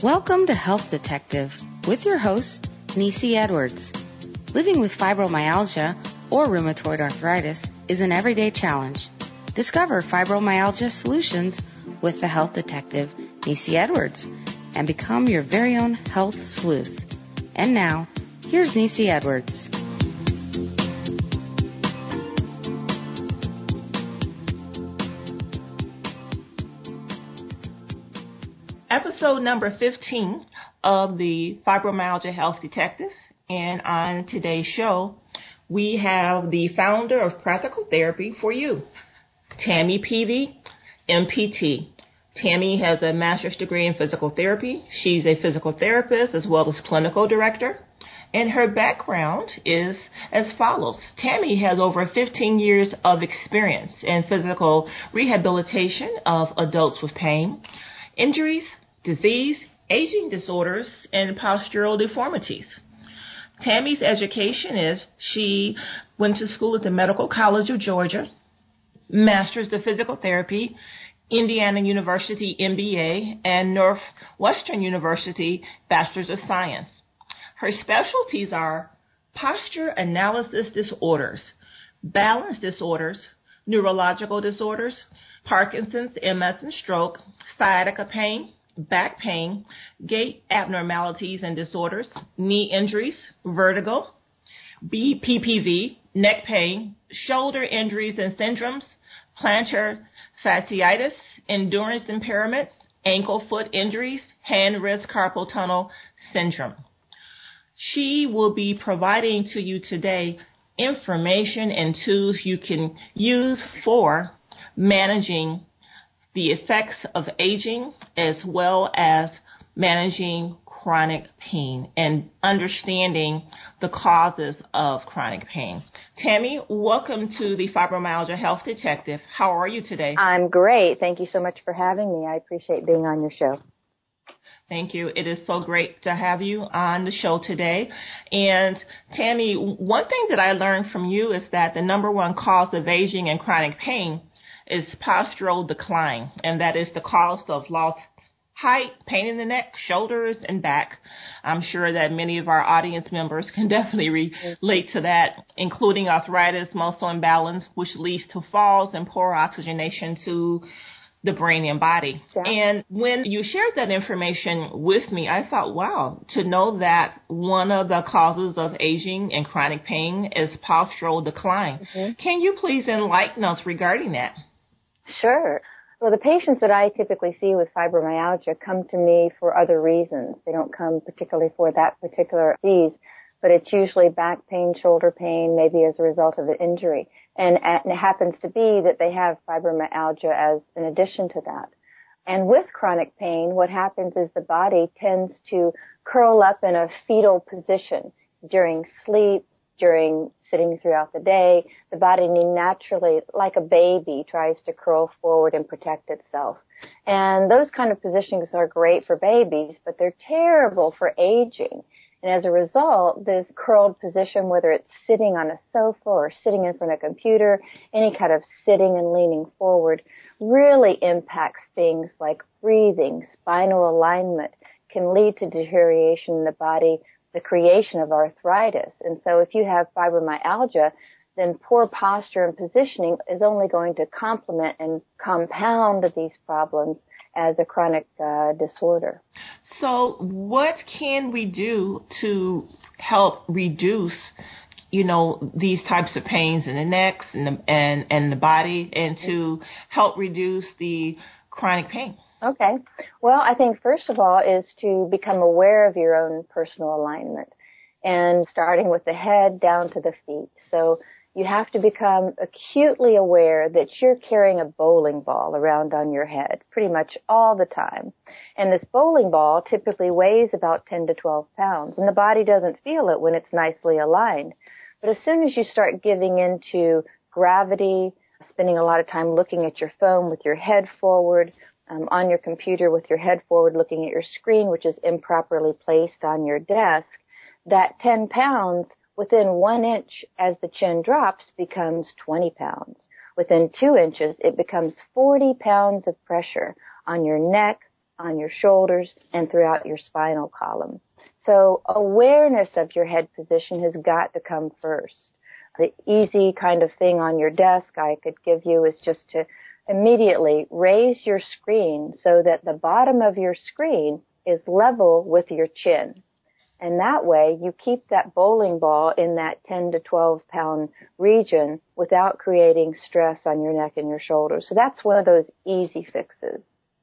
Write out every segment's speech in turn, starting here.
Welcome to Health Detective with your host, Nisi Edwards. Living with fibromyalgia or rheumatoid arthritis is an everyday challenge. Discover fibromyalgia solutions with the Health Detective, Nisi Edwards, and become your very own health sleuth. And now, here's Nisi Edwards. Episode number 15 of the Fibromyalgia Health Detective, and on today's show, we have the founder of Practical Therapy for You, Tammy Peavy, MPT. Tammy has a master's degree in physical therapy. She's a physical therapist as well as clinical director, and her background is as follows. Tammy has over 15 years of experience in physical rehabilitation of adults with pain, injuries, disease, aging disorders, and postural deformities. Tammy's education is she went to school at the Medical College of Georgia, Master's of Physical Therapy, Indiana University MBA, and Northwestern University Bachelor's of Science. Her specialties are posture analysis disorders, balance disorders, neurological disorders, Parkinson's, MS, and stroke, sciatica pain, back pain, gait abnormalities and disorders, knee injuries, vertigo, PPV, neck pain, shoulder injuries and syndromes, plantar fasciitis, endurance impairments, ankle-foot injuries, hand-wrist carpal tunnel syndrome. She will be providing to you today information and tools you can use for managing the effects of aging as well as managing chronic pain and understanding the causes of chronic pain. Tammy, welcome to the Fibromyalgia Health Detective. How are you today? I'm great. Thank you so much for having me. I appreciate being on your show. Thank you. It is so great to have you on the show today. And Tammy, one thing that I learned from you is that the number one cause of aging and chronic pain is postural decline, and that is the cause of lost height, pain in the neck, shoulders, and back. I'm sure that many of our audience members can definitely relate to that, including arthritis, muscle imbalance, which leads to falls and poor oxygenation to the brain and body. Yeah. And when you shared that information with me, I thought, wow, to know that one of the causes of aging and chronic pain is postural decline. Mm-hmm. Can you please enlighten us regarding that? Sure. Well, the patients that I typically see with fibromyalgia come to me for other reasons. They don't come particularly for that particular disease, but it's usually back pain, shoulder pain, maybe as a result of an injury. And it happens to be that they have fibromyalgia as an addition to that. And with chronic pain, what happens is the body tends to curl up in a fetal position during sleep, during sitting throughout the day. The body naturally, like a baby, tries to curl forward and protect itself. And those kind of positions are great for babies, but they're terrible for aging. And as a result, this curled position, whether it's sitting on a sofa or sitting in front of a computer, any kind of sitting and leaning forward, really impacts things like breathing, spinal alignment, can lead to deterioration in the body, the creation of arthritis. And so if you have fibromyalgia, then poor posture and positioning is only going to complement and compound these problems as a chronic disorder. So what can we do to help reduce, these types of pains in the necks and the body, and to help reduce the chronic pain? Okay. Well, I think first of all is to become aware of your own personal alignment, and starting with the head down to the feet. So you have to become acutely aware that you're carrying a bowling ball around on your head pretty much all the time. And this bowling ball typically weighs about 10 to 12 pounds, and the body doesn't feel it when it's nicely aligned. But as soon as you start giving into gravity, spending a lot of time looking at your phone with your head forward, on your computer with your head forward looking at your screen, which is improperly placed on your desk, that 10 pounds within 1 inch as the chin drops becomes 20 pounds. Within 2 inches, it becomes 40 pounds of pressure on your neck, on your shoulders, and throughout your spinal column. So awareness of your head position has got to come first. The easy kind of thing on your desk I could give you is just to immediately raise your screen so that the bottom of your screen is level with your chin. And that way you keep that bowling ball in that 10 to 12 pound region without creating stress on your neck and your shoulders. So that's one of those easy fixes.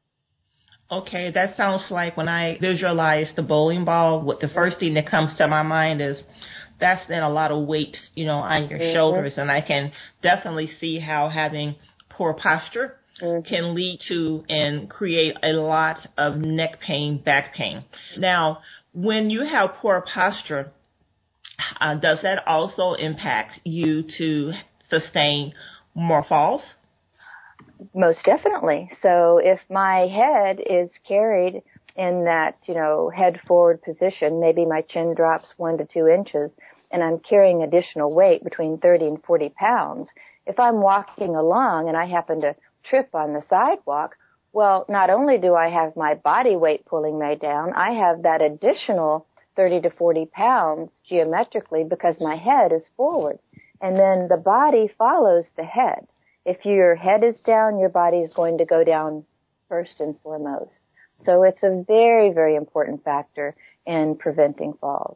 Okay, that sounds like when I visualize the bowling ball, what the first thing that comes to my mind is that's then a lot of weight, on your shoulders. And I can definitely see how having poor posture can lead to and create a lot of neck pain, back pain. Now, when you have poor posture, does that also impact you to sustain more falls? Most definitely. So if my head is carried in that, head forward position, maybe my chin drops 1 to 2 inches, and I'm carrying additional weight between 30 and 40 pounds, if I'm walking along and I happen to trip on the sidewalk, well, not only do I have my body weight pulling me down, I have that additional 30 to 40 pounds geometrically because my head is forward. And then the body follows the head. If your head is down, your body is going to go down first and foremost. So it's a very, very important factor in preventing falls.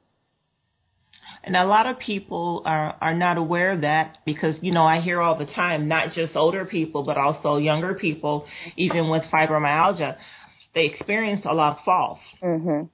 And a lot of people are not aware of that because, I hear all the time, not just older people, but also younger people, even with fibromyalgia, they experience a lot of falls. Mm-hmm.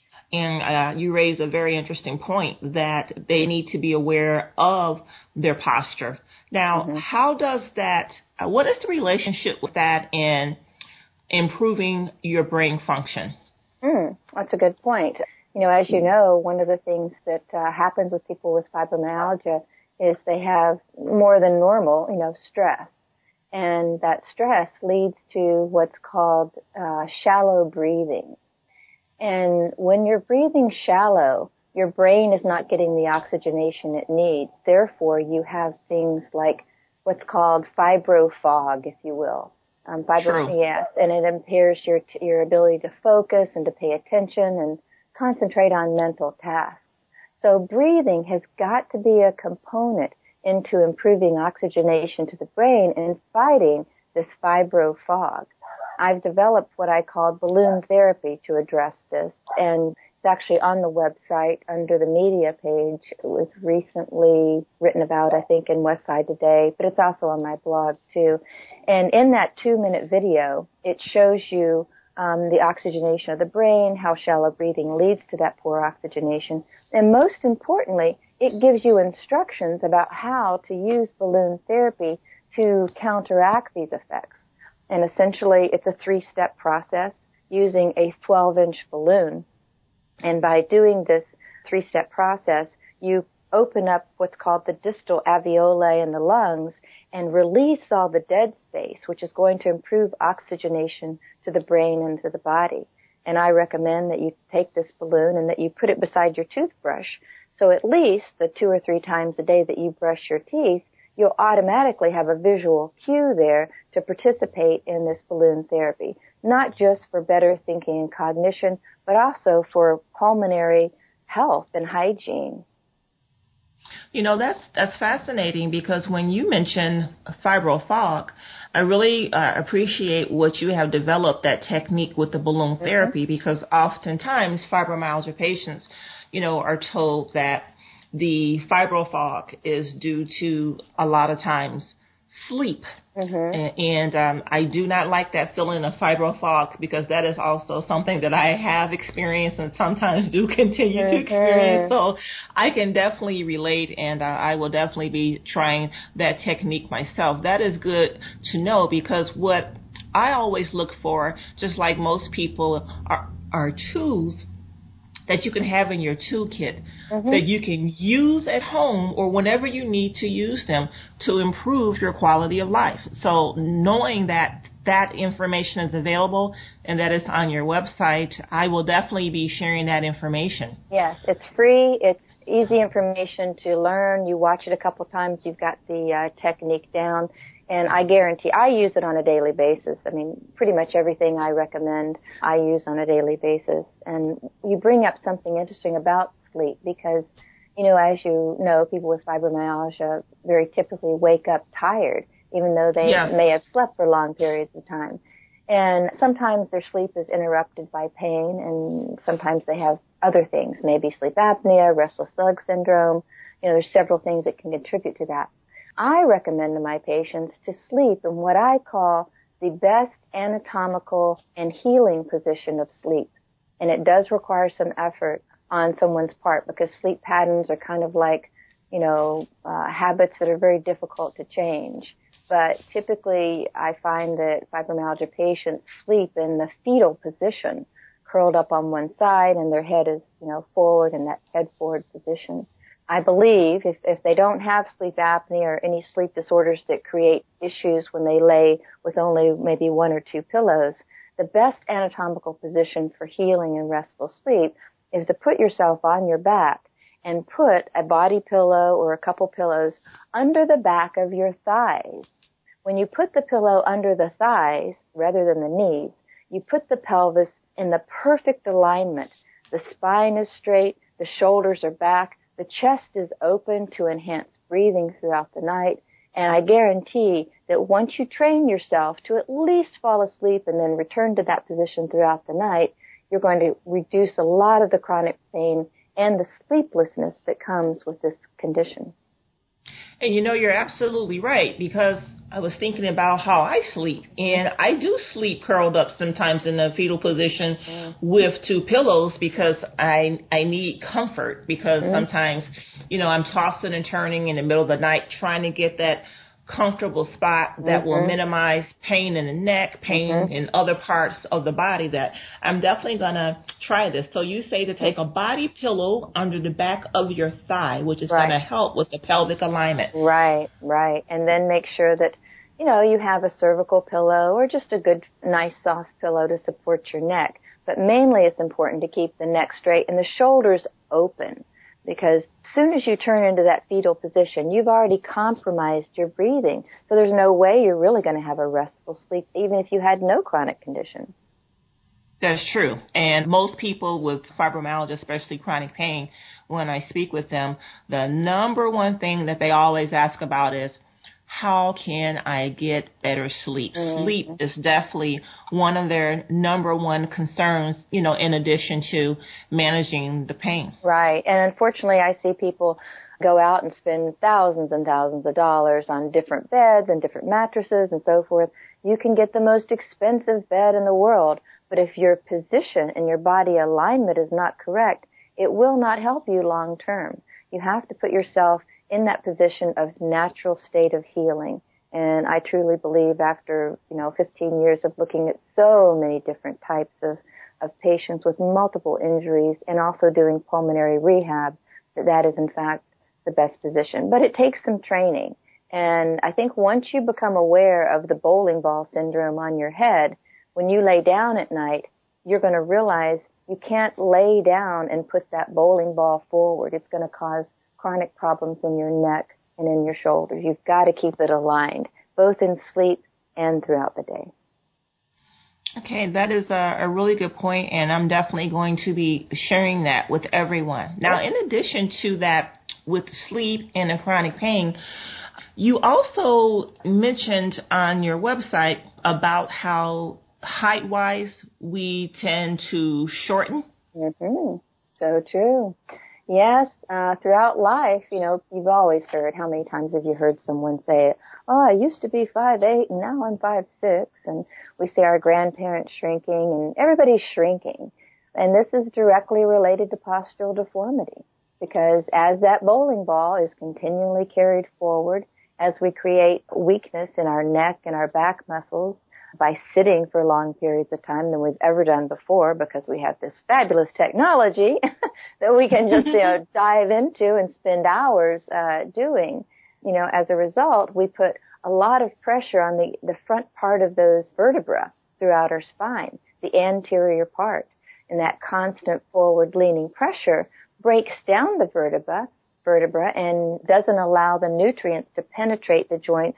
And you raise a very interesting point that they need to be aware of their posture. Now, how does that, what is the relationship with that in improving your brain function? That's a good point. As you know, one of the things that happens with people with fibromyalgia is they have more than normal, stress. And that stress leads to what's called shallow breathing. And when you're breathing shallow, your brain is not getting the oxygenation it needs. Therefore, you have things like what's called fibrofog, if you will. Yes, and it impairs your ability to focus and to pay attention and concentrate on mental tasks. So breathing has got to be a component into improving oxygenation to the brain and fighting this fibro fog. I've developed what I call balloon therapy to address this, and it's actually on the website under the media page. It was recently written about, I think, in Westside Today, but it's also on my blog too. And in that 2-minute video, it shows you the oxygenation of the brain, how shallow breathing leads to that poor oxygenation. And most importantly, it gives you instructions about how to use balloon therapy to counteract these effects. And essentially, it's a 3-step process using a 12-inch balloon. And by doing this 3-step process, you open up what's called the distal alveoli in the lungs and release all the dead space, which is going to improve oxygenation to the brain and to the body. And I recommend that you take this balloon and that you put it beside your toothbrush. So at least the 2 or 3 times a day that you brush your teeth, you'll automatically have a visual cue there to participate in this balloon therapy, not just for better thinking and cognition, but also for pulmonary health and hygiene. That's fascinating because when you mention fibrofog, I really appreciate what you have developed, that technique with the balloon therapy, because oftentimes fibromyalgia patients, are told that the fibrofog is due to a lot of times sleep. And I do not like that feeling of fibrofog because that is also something that I have experienced and sometimes do continue to experience. So I can definitely relate, and I will definitely be trying that technique myself. That is good to know because what I always look for, just like most people, are tools that you can have in your toolkit that you can use at home or whenever you need to use them to improve your quality of life. So knowing that that information is available and that it's on your website, I will definitely be sharing that information. Yes, it's free. It's easy information to learn. You watch it a couple times, you've got the technique down. And I guarantee I use it on a daily basis. I mean, pretty much everything I recommend I use on a daily basis. And you bring up something interesting about sleep because, you know, as you know, people with fibromyalgia very typically wake up tired, even though they may have slept for long periods of time. And sometimes their sleep is interrupted by pain, and sometimes they have other things, maybe sleep apnea, restless leg syndrome. You know, there's several things that can contribute to that. I recommend to my patients to sleep in what I call the best anatomical and healing position of sleep. And it does require some effort on someone's part because sleep patterns are kind of like, you know, habits that are very difficult to change. But typically I find that fibromyalgia patients sleep in the fetal position, curled up on one side, and their head is, you know, forward in that head forward position. I believe if they don't have sleep apnea or any sleep disorders that create issues when they lay with only maybe one or two pillows, the best anatomical position for healing and restful sleep is to put yourself on your back and put a body pillow or a couple pillows under the back of your thighs. When you put the pillow under the thighs rather than the knees, you put the pelvis in the perfect alignment. The spine is straight, the shoulders are back, the chest is open to enhance breathing throughout the night, and I guarantee that once you train yourself to at least fall asleep and then return to that position throughout the night, you're going to reduce a lot of the chronic pain and the sleeplessness that comes with this condition. And you know, you're absolutely right, because I was thinking about how I sleep, and I do sleep curled up sometimes in the fetal position with two pillows because I need comfort, because sometimes, you know, I'm tossing and turning in the middle of the night trying to get that comfortable spot that will minimize pain in the neck, pain in other parts of the body. That I'm definitely going to try this. So you say to take a body pillow under the back of your thigh, which is going to help with the pelvic alignment. Right. And then make sure that, you know, you have a cervical pillow or just a good, nice, soft pillow to support your neck. But mainly it's important to keep the neck straight and the shoulders open, because as soon as you turn into that fetal position, you've already compromised your breathing. So there's no way you're really going to have a restful sleep, even if you had no chronic condition. That's true. And most people with fibromyalgia, especially chronic pain, when I speak with them, the number one thing that they always ask about is, how can I get better sleep? Sleep is definitely one of their number one concerns, you know, in addition to managing the pain. Right. And unfortunately, I see people go out and spend thousands and thousands of dollars on different beds and different mattresses and so forth. You can get the most expensive bed in the world, but if your position and your body alignment is not correct, it will not help you long term. You have to put yourself in that position of natural state of healing. And I truly believe after, 15 years of looking at so many different types of patients with multiple injuries and also doing pulmonary rehab, that is in fact the best position. But it takes some training. And I think once you become aware of the bowling ball syndrome on your head, when you lay down at night, you're going to realize you can't lay down and put that bowling ball forward. It's going to cause chronic problems in your neck and in your shoulders. You've got to keep it aligned, both in sleep and throughout the day. Okay, that is a really good point, and I'm definitely going to be sharing that with everyone. Now, in addition to that, with sleep and the chronic pain, you also mentioned on your website about how height-wise we tend to shorten. Mm-hmm. So true. Yes, throughout life, you've always heard, how many times have you heard someone say, oh, I used to be 5'8", and now I'm 5'6", and we see our grandparents shrinking, and everybody's shrinking. And this is directly related to postural deformity, because as that bowling ball is continually carried forward, as we create weakness in our neck and our back muscles, by sitting for long periods of time than we've ever done before, because we have this fabulous technology that we can just, dive into and spend hours doing. As a result, we put a lot of pressure on the front part of those vertebrae throughout our spine, the anterior part. And that constant forward-leaning pressure breaks down the vertebra and doesn't allow the nutrients to penetrate the joints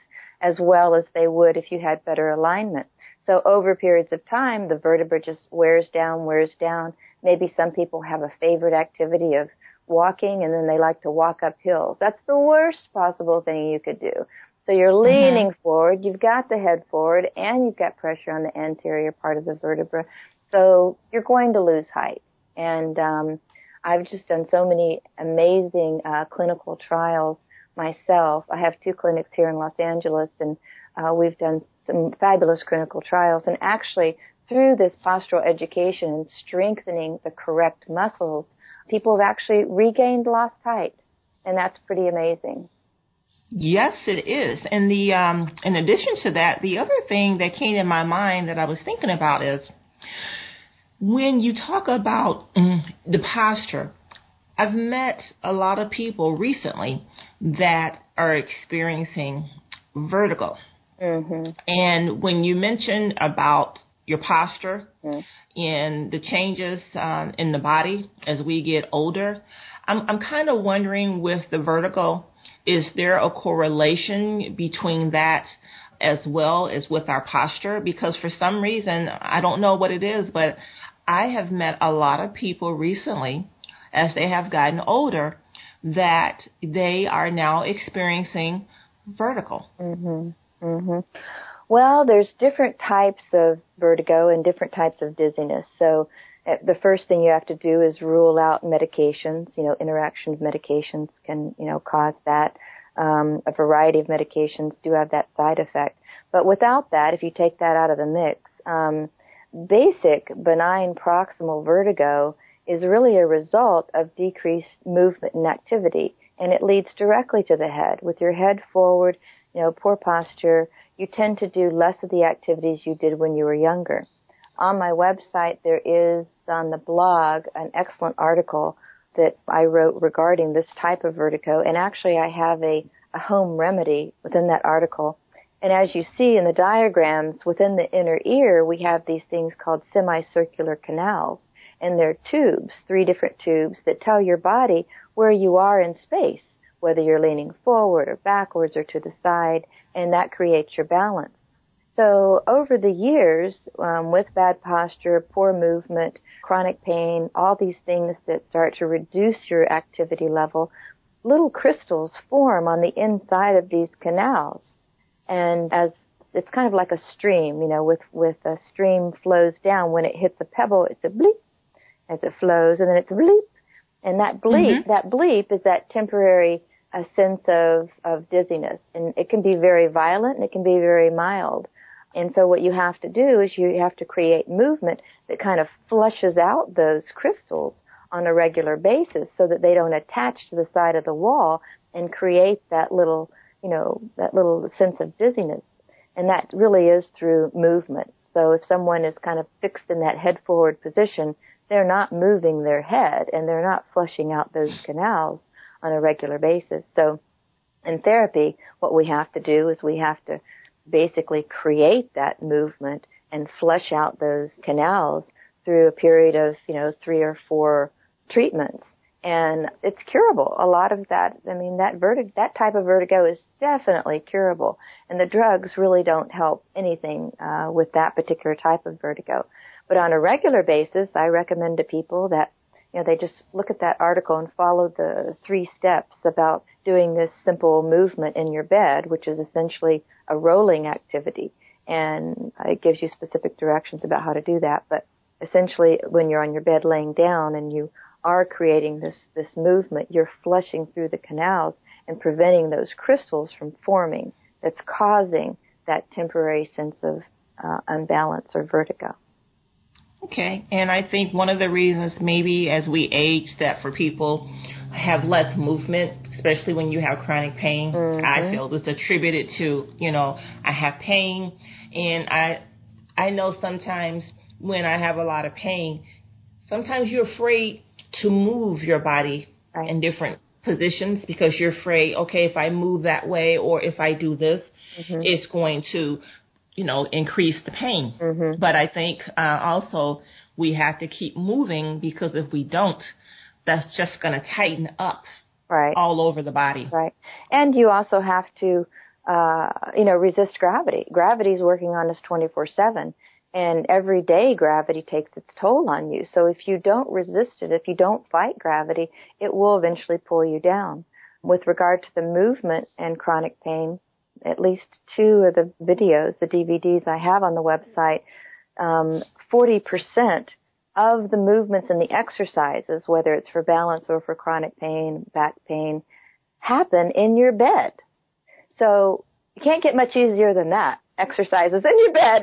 as well as they would if you had better alignment. So over periods of time, the vertebra just wears down. Maybe some people have a favorite activity of walking, and then they like to walk up hills. That's the worst possible thing you could do. So you're leaning forward, you've got the head forward, and you've got pressure on the anterior part of the vertebra. So you're going to lose height. And I've just done so many amazing clinical trials myself. I have 2 clinics here in Los Angeles, and we've done some fabulous clinical trials. And actually, through this postural education and strengthening the correct muscles, people have actually regained lost height. And that's pretty amazing. Yes, it is. And the in addition to that, the other thing that came in my mind that I was thinking about is when you talk about the posture, I've met a lot of people recently that are experiencing vertigo. Mm-hmm. And when you mentioned about your posture and the changes in the body as we get older, I'm kind of wondering with the vertigo, is there a correlation between that as well as with our posture? Because for some reason, I don't know what it is, but I have met a lot of people recently as they have gotten older that they are now experiencing vertigo. Mm-hmm. Mm-hmm. Well, there's different types of vertigo and different types of dizziness. So the first thing you have to do is rule out medications. Interaction of medications can, cause that. A variety of medications do have that side effect. But without that, if you take that out of the mix, basic benign proximal vertigo is really a result of decreased movement and activity, and it leads directly to the head. With your head forward, poor posture, you tend to do less of the activities you did when you were younger. On my website, there is on the blog an excellent article that I wrote regarding this type of vertigo, and actually I have a home remedy within that article. And as you see in the diagrams, within the inner ear, we have these things called semicircular canals, and they're tubes, 3 different tubes that tell your body where you are in space, whether you're leaning forward or backwards or to the side, and that creates your balance. So over the years, with bad posture, poor movement, chronic pain, all these things that start to reduce your activity level, little crystals form on the inside of these canals. And as it's kind of like a stream, with a stream flows down, when it hits a pebble, it's a bleep as it flows, and then it's a bleep. And that bleep is that temporary sense of dizziness. And it can be very violent and it can be very mild. And so what you have to do is you have to create movement that kind of flushes out those crystals on a regular basis so that they don't attach to the side of the wall and create that little sense of dizziness. And that really is through movement. So if someone is kind of fixed in that head forward position, they're not moving their head and they're not flushing out those canals on a regular basis. So in therapy, what we have to do is we have to basically create that movement and flush out those canals through a period of, 3 or 4 treatments. And it's curable. A lot of that, that type of vertigo is definitely curable. And the drugs really don't help anything with that particular type of vertigo. But on a regular basis, I recommend to people that, they just look at that article and follow the 3 steps about doing this simple movement in your bed, which is essentially a rolling activity. And it gives you specific directions about how to do that. But essentially, when you're on your bed laying down and you are creating this movement, you're flushing through the canals and preventing those crystals from forming that's causing that temporary sense of unbalance or vertigo. Okay, and I think one of the reasons maybe as we age that for people have less movement, especially when you have chronic pain, I feel is attributed to, I have pain, and I know sometimes when I have a lot of pain, sometimes you're afraid to move your body in different positions because you're afraid, okay, if I move that way or if I do this, it's going to increase the pain. But I think also we have to keep moving because if we don't, that's just going to tighten up all over the body. Right. And you also have to resist gravity. Gravity is working on us 24/7. And every day gravity takes its toll on you. So if you don't resist it, if you don't fight gravity, it will eventually pull you down. With regard to the movement and chronic pain, at least 2 of the videos, the DVDs I have on the website, 40% of the movements and the exercises, whether it's for balance or for chronic pain, back pain, happen in your bed. So you can't get much easier than that. Exercises in your bed.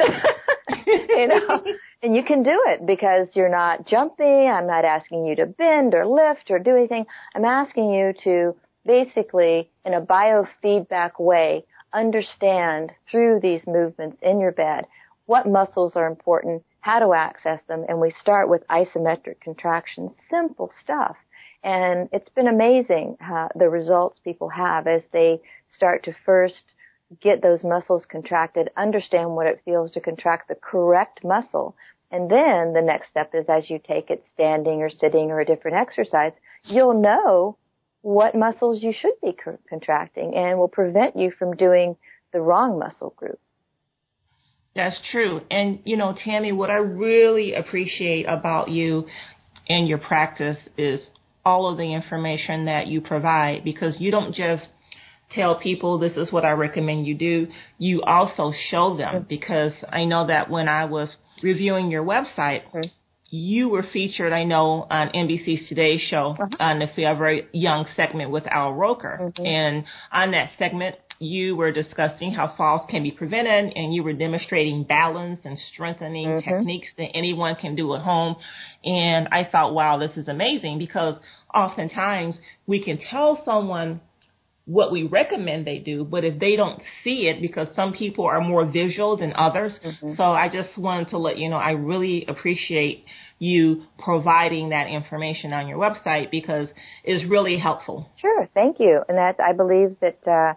And you can do it because you're not jumping. I'm not asking you to bend or lift or do anything. I'm asking you to basically, in a biofeedback way, understand through these movements in your bed what muscles are important, how to access them, and we start with isometric contractions, simple stuff. And it's been amazing how the results people have as they start to first get those muscles contracted, understand what it feels to contract the correct muscle. And then the next step is as you take it standing or sitting or a different exercise, you'll know what muscles you should be contracting and will prevent you from doing the wrong muscle group. That's true. And, Tammy, what I really appreciate about you and your practice is all of the information that you provide, because you don't just tell people this is what I recommend you do. You also show them, because I know that when I was reviewing your website, you were featured, I know, on NBC's Today Show on the Forever Young segment with Al Roker. And on that segment, you were discussing how falls can be prevented, and you were demonstrating balance and strengthening techniques that anyone can do at home. And I thought, wow, this is amazing, because oftentimes we can tell someone what we recommend they do, but if they don't see it, because some people are more visual than others. So I just wanted to let you know I really appreciate you providing that information on your website, because it's really helpful. Sure, thank you. And I believe that,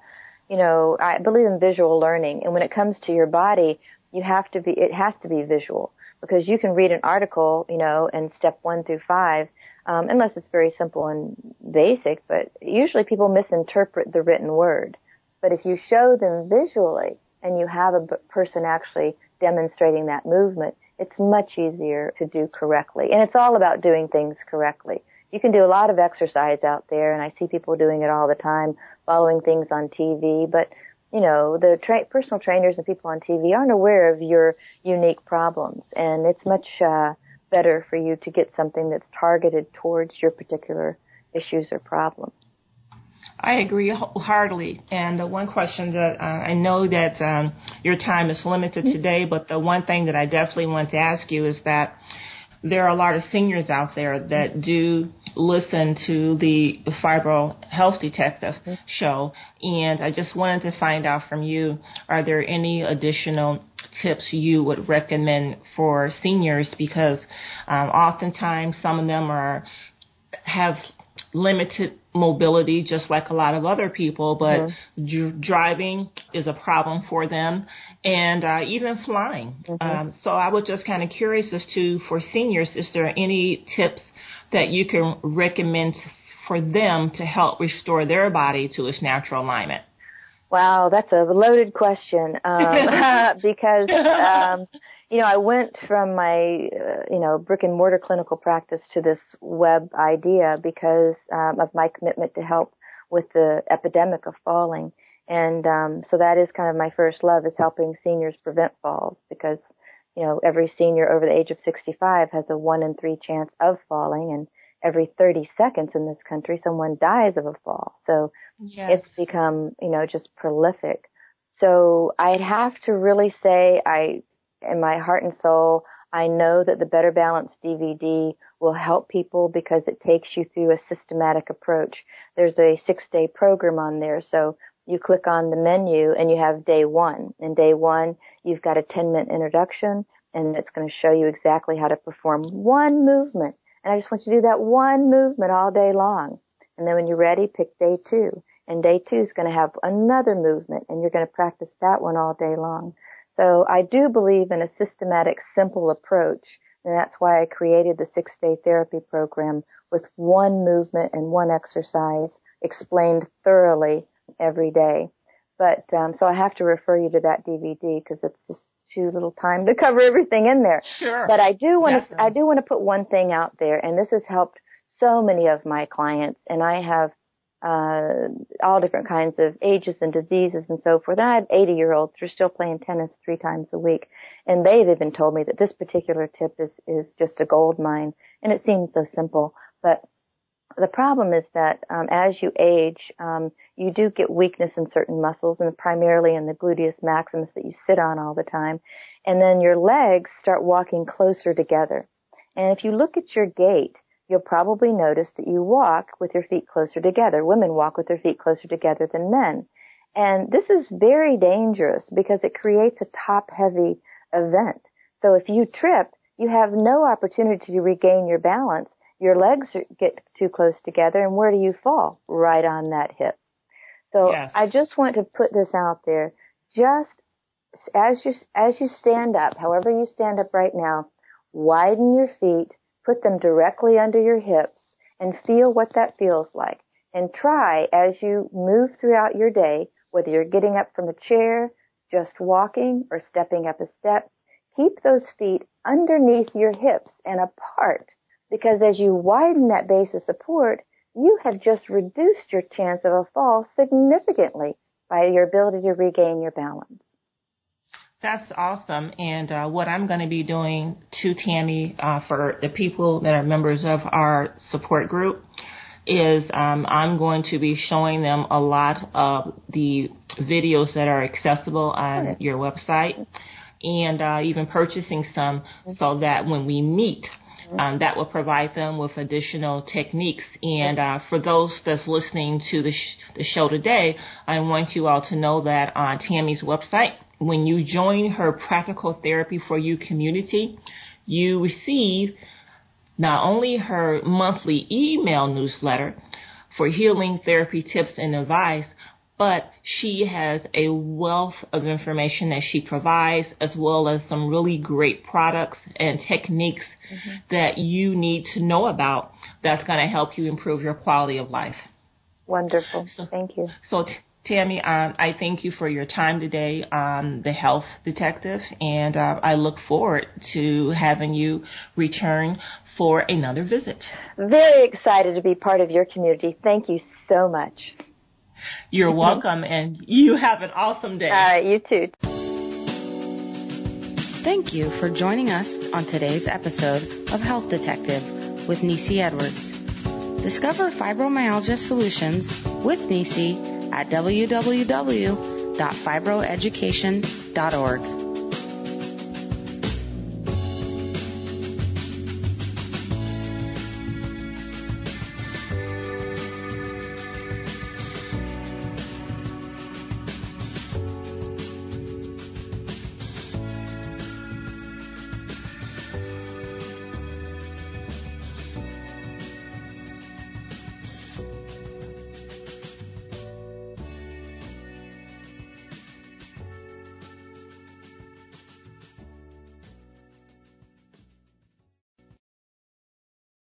I believe in visual learning. And when it comes to your body, it has to be visual, because you can read an article, in step 1 through 5, unless it's very simple and basic, but usually people misinterpret the written word. But if you show them visually and you have a person actually demonstrating that movement, it's much easier to do correctly. And it's all about doing things correctly. You can do a lot of exercise out there, and I see people doing it all the time, following things on TV, but the personal trainers and people on TV aren't aware of your unique problems, and it's much better for you to get something that's targeted towards your particular issues or problems. I agree wholeheartedly. And the one question that I know that your time is limited today, but the one thing that I definitely want to ask you is that there are a lot of seniors out there that do listen to the Fibro Health Detective show, and I just wanted to find out from you, are there any additional tips you would recommend for seniors? Because oftentimes some of them have limited mobility, just like a lot of other people, but driving is a problem for them, and even flying. So I was just kind of curious as to, for seniors, is there any tips that you can recommend for them to help restore their body to its natural alignment? Wow, that's a loaded question, because, I went from my, brick and mortar clinical practice to this web idea because of my commitment to help with the epidemic of falling. And so that is kind of my first love, is helping seniors prevent falls, because, every senior over the age of 65 has a 1 in 3 chance of falling, and every 30 seconds in this country, someone dies of a fall. So it's become, just prolific. So I'd have to really say, in my heart and soul, I know that the Better Balance DVD will help people because it takes you through a systematic approach. There's a 6-day program on there. So you click on the menu and you have day 1. In day 1, you've got a 10-minute introduction, and it's going to show you exactly how to perform one movement. And I just want you to do that one movement all day long. And then when you're ready, pick day 2. And day 2 is going to have another movement, and you're going to practice that one all day long. So I do believe in a systematic, simple approach, and that's why I created the 6-day therapy program with one movement and one exercise explained thoroughly every day. But so I have to refer you to that DVD because it's just too little time to cover everything in there. Sure. But I do want to put one thing out there, and this has helped so many of my clients, and I have all different kinds of ages and diseases and so forth. I have 80-year-olds who are still playing tennis 3 times a week, and they've even told me that this particular tip is just a gold mine, and it seems so simple. But the problem is that as you age, you do get weakness in certain muscles, and primarily in the gluteus maximus that you sit on all the time, and then your legs start walking closer together. And if you look at your gait, you'll probably notice that you walk with your feet closer together. Women walk with their feet closer together than men. And this is very dangerous because it creates a top-heavy event. So if you trip, you have no opportunity to regain your balance. Your legs get too close together, and where do you fall? Right on that hip. So yes. I just want to put this out there. Just as you stand up, however you stand up right now, widen your feet, put them directly under your hips, and feel what that feels like. And try, as you move throughout your day, whether you're getting up from a chair, just walking, or stepping up a step, keep those feet underneath your hips and apart. Because as you widen that base of support, you have just reduced your chance of a fall significantly by your ability to regain your balance. That's awesome. And what I'm going to be doing too, Tammy, for the people that are members of our support group is I'm going to be showing them a lot of the videos that are accessible on your website and even purchasing some so that when we meet, that will provide them with additional techniques. And for those that's listening to the show today, I want you all to know that on Tammy's website, when you join her Practical Therapy for You community, you receive not only her monthly email newsletter for healing therapy tips and advice, but she has a wealth of information that she provides, as well as some really great products and techniques that you need to know about that's going to help you improve your quality of life. Wonderful. Thank you. So, Tammy, I thank you for your time today on The Health Detective, and I look forward to having you return for another visit. Very excited to be part of your community. Thank you so much. You're welcome, and you have an awesome day. All right, you too. Thank you for joining us on today's episode of Health Detective with Nisi Edwards. Discover fibromyalgia solutions with Nisi at www.fibroeducation.org.